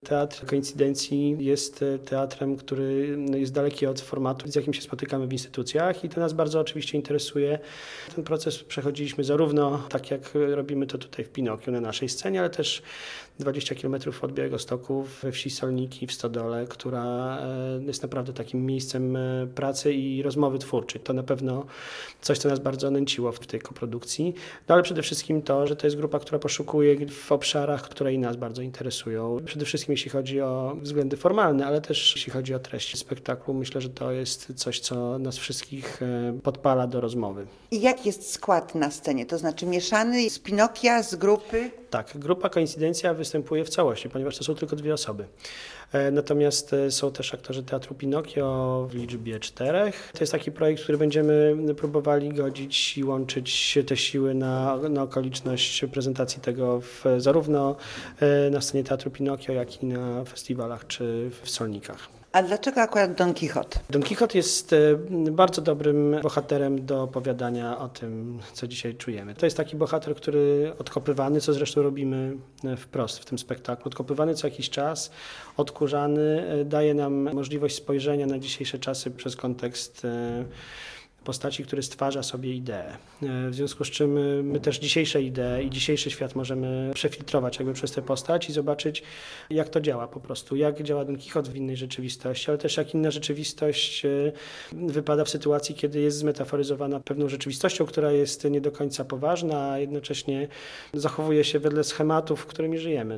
Teatr Koincydencji jest teatrem, który jest daleki od formatu, z jakim się spotykamy w instytucjach i to nas bardzo oczywiście interesuje. Ten proces przechodziliśmy zarówno tak, jak robimy to tutaj w Pinokiu na naszej scenie, ale też 20 km od Białegostoku we wsi Solniki w Stodole, która jest naprawdę takim miejscem pracy i rozmowy twórczej. To na pewno coś, co nas bardzo nęciło w tej koprodukcji. No ale przede wszystkim to, że to jest grupa, która poszukuje w obszarach, które i nas bardzo interesują. Przede wszystkim jeśli chodzi o względy formalne, ale też jeśli chodzi o treść spektaklu. Myślę, że to jest coś, co nas wszystkich podpala do rozmowy. I jaki jest skład na scenie? To znaczy mieszany z Pinokia, z grupy? Tak, grupa Koincydencja występuje w całości, ponieważ to są tylko 2 osoby. Natomiast są też aktorzy Teatru Pinokio w liczbie 4. To jest taki projekt, który będziemy próbowali godzić i łączyć te siły na okoliczność prezentacji tego zarówno na scenie Teatru Pinokio, jak i na festiwalach czy w Solnikach. A dlaczego akurat Don Quixote? Don Quixote jest bardzo dobrym bohaterem do opowiadania o tym, co dzisiaj czujemy. To jest taki bohater, który odkopywany, co zresztą robimy wprost w tym spektaklu, odkopywany co jakiś czas, odkurzany, daje nam możliwość spojrzenia na dzisiejsze czasy przez kontekst postaci, który stwarza sobie ideę. W związku z czym my też dzisiejsze idee i dzisiejszy świat możemy przefiltrować jakby przez tę postać i zobaczyć, jak to działa po prostu, jak działa Don Quixote w innej rzeczywistości, ale też jak inna rzeczywistość wypada w sytuacji, kiedy jest zmetaforyzowana pewną rzeczywistością, która jest nie do końca poważna, a jednocześnie zachowuje się wedle schematów, którymi żyjemy.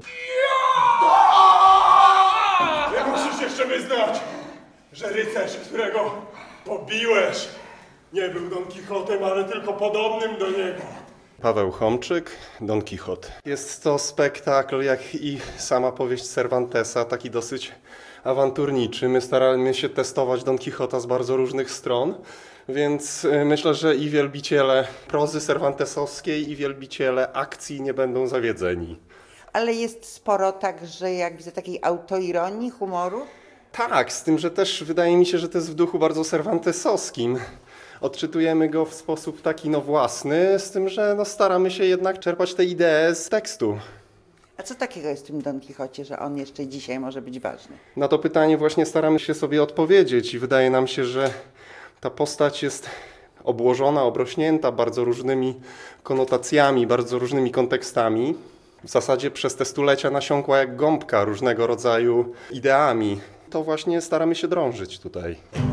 Nie musisz jeszcze wyznać, że rycerz, którego pobiłeś, nie był Don Quixotem, ale tylko podobnym do niego. Paweł Chomczyk, Don Quixote. Jest to spektakl, jak i sama powieść Cervantesa, taki dosyć awanturniczy. My staramy się testować Don Quixota z bardzo różnych stron, więc myślę, że i wielbiciele prozy cervantesowskiej, i wielbiciele akcji nie będą zawiedzeni. Ale jest sporo także, jak widzę, takiej autoironii, humoru? Tak, z tym, że też wydaje mi się, że to jest w duchu bardzo cervantesowskim. Odczytujemy go w sposób taki własny, z tym, że staramy się jednak czerpać te idee z tekstu. A co takiego jest w tym Don Quixocie, że on jeszcze dzisiaj może być ważny? Na to pytanie właśnie staramy się sobie odpowiedzieć i wydaje nam się, że ta postać jest obłożona, obrośnięta bardzo różnymi konotacjami, bardzo różnymi kontekstami. W zasadzie przez te stulecia nasiąkła jak gąbka różnego rodzaju ideami. To właśnie staramy się drążyć tutaj.